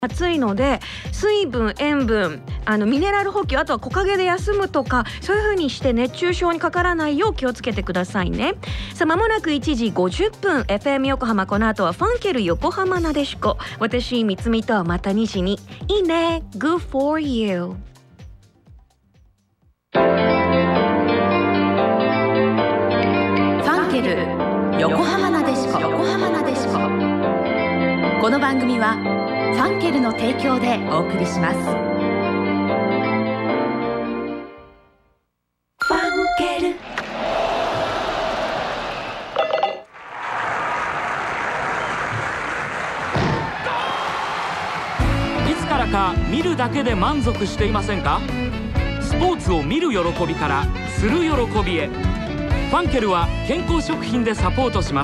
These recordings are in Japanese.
暑いので水分、塩分、ミネラル補給、あとは木陰で休むとか、そういう風にして熱中症にかからないよう気をつけてくださいね。さあ、間もなく1時50分 FM 横浜、この後はファンケル横浜なでしこ。私みつみとまた2時にいいね Good for you。 ファンケル横浜なでしこ。横浜なでしこ。この番組はファンケルの提供でお送りします。ファンケル。 いつからか見るだけで満足していませんか？スポーツを見る喜びからする喜びへ。ファンケルは健康食品でサポートします。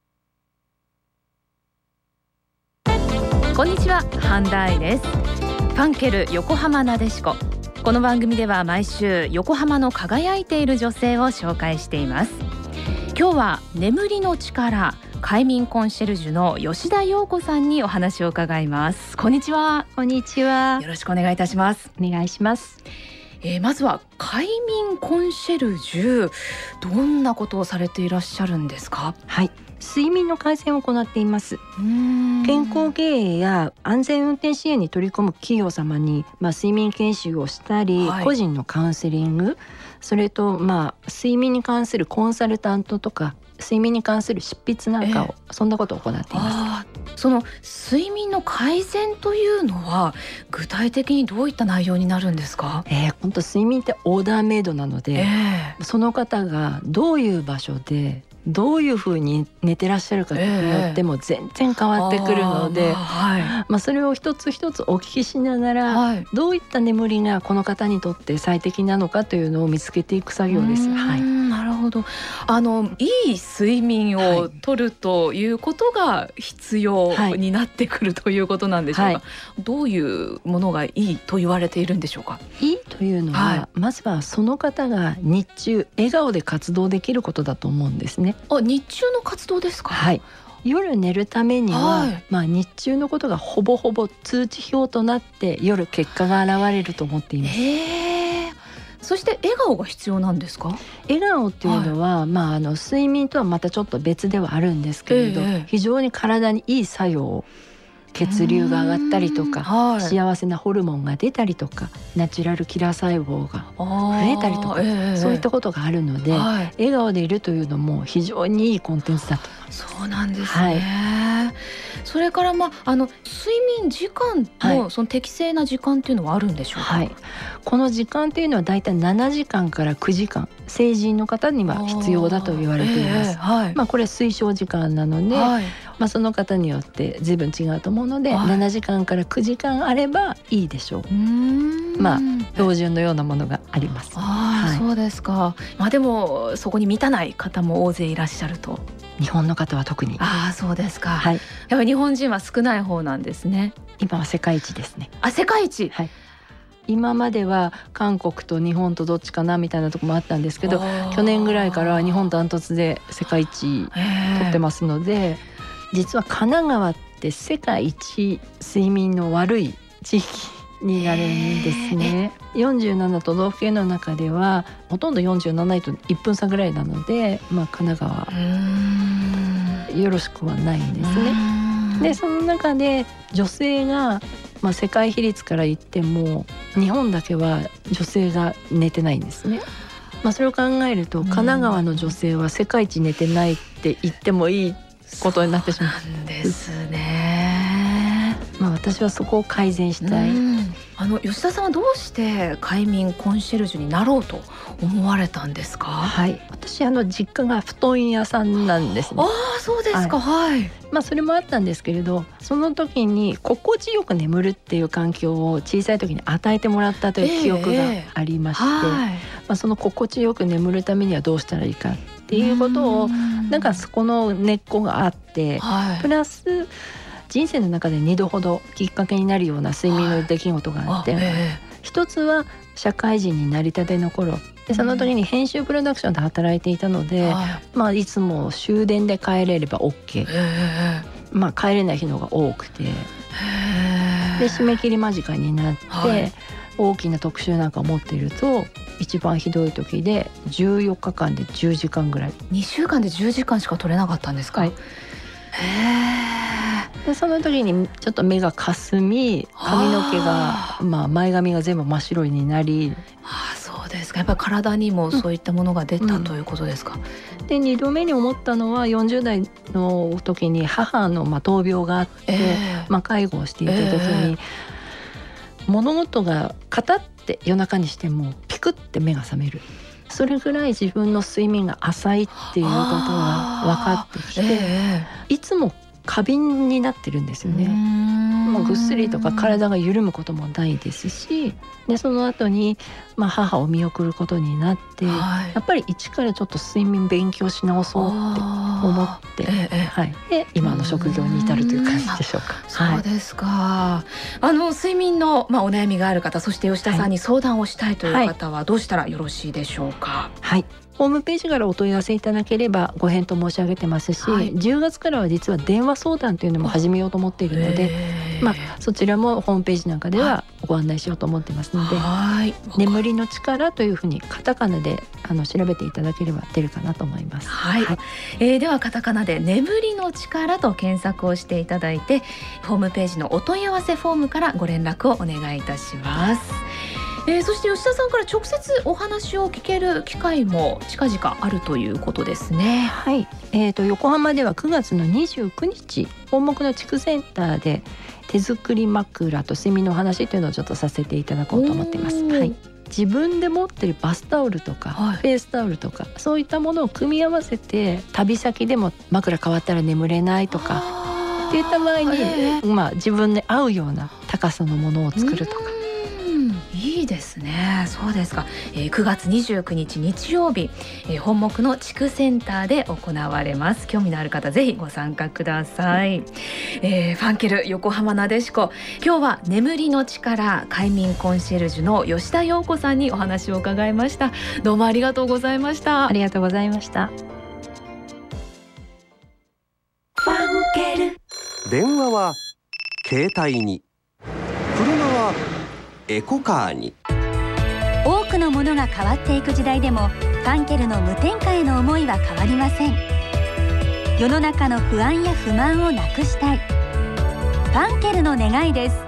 こんにちは、半田愛です。ファンケル横浜なでしこ。この番組では毎週横浜の輝いている女性を紹介しています。今日は眠りの力、快眠コンシェルジュの吉田陽子さんにお話を伺います。こんにちは。 こんにちは。 よろしくお願いいたします。 お願いします。 まずは快眠コンシェルジュ、どんなことをされていらっしゃるんですか？ はい、睡眠の改善を行っています。健康経営や安全運転支援に取り組む企業様に、睡眠研修をしたり、個人のカウンセリング、それと睡眠に関するコンサルタントとか睡眠に関する執筆なんかを、そんなことを行っています。 その睡眠の改善というのは具体的にどういった内容になるんですか？ 本当睡眠ってオーダーメイドなので、その方がどういう場所でどういうふうに寝てらっしゃるかによっても全然変わってくるので、それを一つ一つお聞きしながら、どういった眠りがこの方にとって最適なのかというのを見つけていく作業です。 なるほど。いい睡眠をとるということが必要になってくるということなんでしょうか？どういうものがいいと言われているんでしょうか？ いいというのは、まずはその方が日中笑顔で活動できることだと思うんですね。 日中の活動ですか？ 夜寝るためには、日中のことがほぼほぼ通知表となって夜結果が現れると思っています。 そして笑顔が必要なんですか？ 笑顔っていうのは、睡眠とはまたちょっと別ではあるんですけれど、非常に体にいい作用を、血流が上がったりとか、幸せなホルモンが出たりとか、ナチュラルキラー細胞が増えたりとか、そういったことがあるので、笑顔でいるというのも非常にいいコンテンツだと。 そうなんですね。それから睡眠時間のその適正な時間っていうのはあるんでしょうか？ この時間っていうのはだいたい7時間から9時間、成人の方には必要だと言われています。これ推奨時間なので、その方によって随分違うと思うので、7時間から9時間あればいいでしょう。標準のようなものがあります。 そうですか。でもそこに満たない方も大勢いらっしゃると。 日本の方は特に。 そうですか。やっぱり日本人は少ない方なんですね。 今は世界一ですね。 世界一。 今までは韓国と日本とどっちかなみたいなところもあったんですけど、去年ぐらいから日本ダントツで世界一取ってますので、実は神奈川って世界一睡眠の悪い地域になるんですね。47都道府県の中ではほとんど47位と1分差ぐらいなので、神奈川よろしくはないんですね。でその中で女性が、世界比率から言っても日本だけは女性が寝てないんですね。それを考えると神奈川の女性は世界一寝てないって言ってもいいことになってしまうんですね。 私はそこを改善したい。 吉田さんはどうして快眠コンシェルジュになろうと思われたんですか？ 私実家が布団屋さんなんですね。 そうですか。 それもあったんですけれど、その時に心地よく眠るっていう環境を小さい時に与えてもらったという記憶がありまして、その心地よく眠るためにはどうしたらいいかっていうことをそこの根っこがあって、プラス人生の中で2度ほどきっかけになるような睡眠の出来事があって、一つは社会人になりたての頃で、その時に編集プロダクションで働いていたので、いつも終電で帰れれば OK、帰れない日のが多くて、 で締め切り間近になって、大きな特集なんかを持っていると一番ひどい時で14日間で10時間ぐらい。 2週間で10時間しか取れなかったんですか？ でその時にちょっと目がかすみ、髪の毛が前髪が全部真っ白になり。 そうですか。やっぱり体にもそういったものが出たということですか？ で2度目に思ったのは40代の時に母の闘病があって、介護をしていた時に、物事がカタって夜中にしてもピクって目が覚める。それぐらい自分の睡眠が浅いっていうことが分かってきて、いつも過敏になってるんですよね。もうぐっすりとか体が緩むこともないですし、でその後に母を見送ることになって、やっぱり一からちょっと睡眠勉強し直そうって思って、で今の職業に至るという感じでしょうか。 そうですか。睡眠のお悩みがある方、そして吉田さんに相談をしたいという方はどうしたらよろしいでしょうか？ ホームページからお問い合わせいただければご返答申し上げてますし、10月からは実は電話相談というのも始めようと思っているので、そちらもホームページなんかではご案内しようと思ってますので、眠りの力というふうにカタカナで調べていただければ出るかなと思います。 ではカタカナで眠りの力と検索をしていただいて、ホームページのお問い合わせフォームからご連絡をお願いいたします。そして吉田さんから直接お話を聞ける機会も近々あるということですね。 横浜では9月の29日本木の地区センターで手作り枕と睡眠のお話というのをちょっとさせていただこうと思っています。自分で持ってるバスタオルとか、フェイスタオルとかそういったものを組み合わせて、旅先でも枕変わったら眠れないとかっていった場合に、自分に合うような高さのものを作るとか。 いいですね。そうですか。9月29日日曜日、本木の地区センターで行われます。興味のある方ぜひご参加ください。ファンケル横浜なでしこ、今日は眠りの力快眠コンシェルジュの吉田陽子さんにお話を伺いました。どうもありがとうございました。 ありがとうございました。 ファンケル。電話は携帯に、車はエコカーに。 多くのものが変わっていく時代でも、ファンケルの無添加への思いは変わりません。世の中の不安や不満をなくしたい、ファンケルの願いです。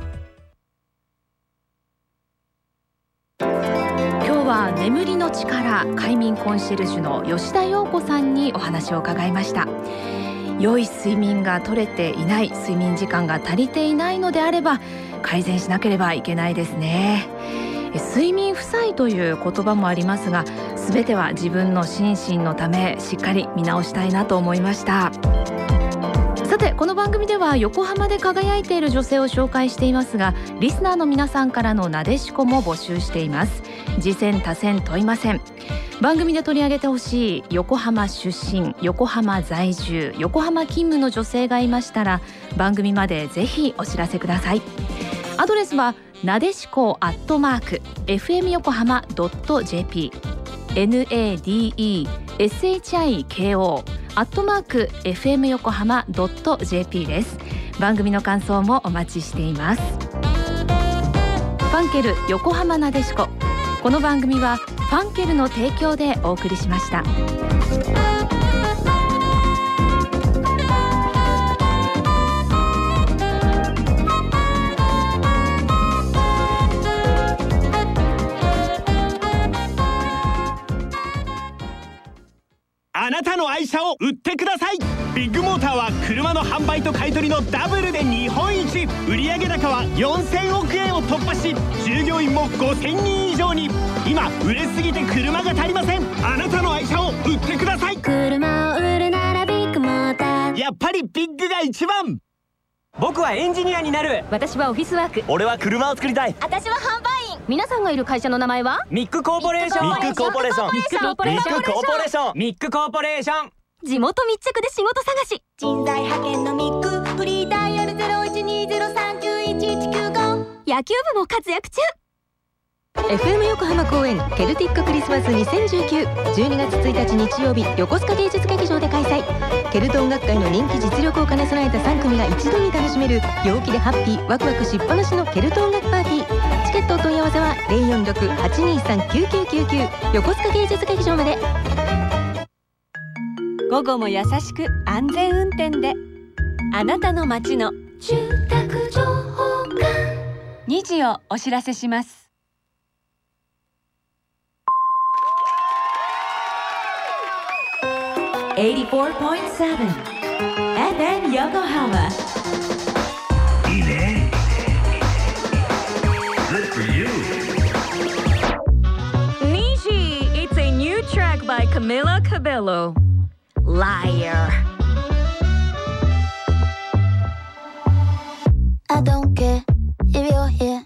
今日は眠りの力快眠コンシェルジュの吉田陽子さんにお話を伺いました。良い睡眠が取れていない、睡眠時間が足りていないのであれば改善しなければいけないですね。睡眠負債という言葉もありますが、全ては自分の心身のためしっかり見直したいなと思いました。さて、この番組では横浜で輝いている女性を紹介していますが、リスナーの皆さんからのなでしこも募集しています。次戦他戦問いません。番組で取り上げてほしい横浜出身、横浜在住、横浜勤務の女性がいましたら、番組までぜひお知らせください。アドレスはなでしこ@fm横浜.jp、 NADESHIKO@fm横浜.jp です。番組の感想もお待ちしています。ファンケル横浜なでしこ、この番組はファンケルの提供でお送りしました。 あなたの愛車を売ってください。ビッグモーターは車の販売と買い取りのダブルで日本一。売上高は4000億円を突破し、従業員も5000人以上に。今売れすぎて車が足りません。あなたの愛車を売ってください。 車を売るならビッグモーター。 やっぱりビッグが一番。 僕はエンジニアになる。 私はオフィスワーク。 俺は車を作りたい。 私は販売員。皆さんがいる会社の名前はミックコーポレーション。 ミックコーポレーション。 ミックコーポレーション。ミックコーポレーション。ミックコーポレーション。 地元密着で仕事探し。 人材派遣のミック。フリーダイヤル0120391195。 野球部も活躍中。 FM 横浜公演ケルティッククリスマス2019、 12月1日日曜日、横須賀芸術劇場で開催。ケルト音楽界の人気実力を兼ね備えた3組が一度に楽しめる陽気でハッピーワクワクしっぱなしのケルト音楽パーティー。チケットお問い合わせは 046-823-9999 横須賀芸術劇場まで。 午後も優しく安全運転で、あなたの街の住宅情報館2時をお知らせします。 84.7 FM 横浜。いいね。Good for you. Nishi, it's a new track by Camila Cabello. Liar. I don't care if you're here